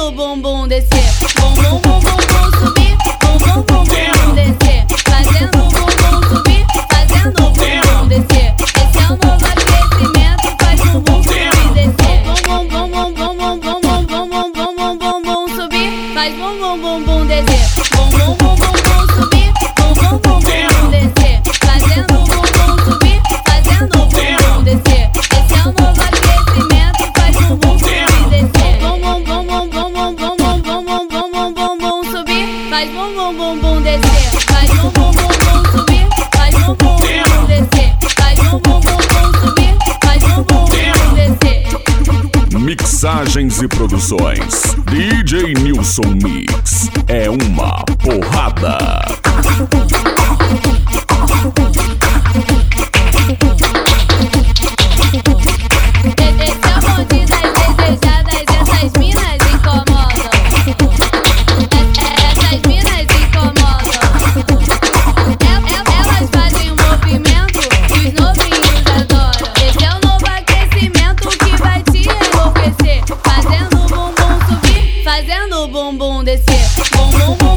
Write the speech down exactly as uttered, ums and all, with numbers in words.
fazendo o bumbum descer. Bum bum bum bum bum subir, bum bum bum bum descer. Fazendo o bumbum subir, fazendo o bumbum descer. Esse é o novo aquecimento, faz o bumbum subir e descer. Bum bum bum bum bum bum bum bum bum bum bum bum bum subir, faz bum bum bum bum descer. Bum bum bum bum bum subir, bum bum bum bum descer. Fazendo o bumbum subir, fazendo o bumbum descer. Esse é o novo aquecimento, faz o bumbum subir e descer. Bum bum bum bum bum bum bum bum bum bum bum bum bum subir, faz bum bum bum bum descer. Faz bum bum bum bum subir, faz bum bum bum descer. Faz bum bum bum bum subir, faz bum bum bum descer. Mixagens e produções D J Nilson Mix é uma porrada. Fazendo o bumbum descer, bum bum bum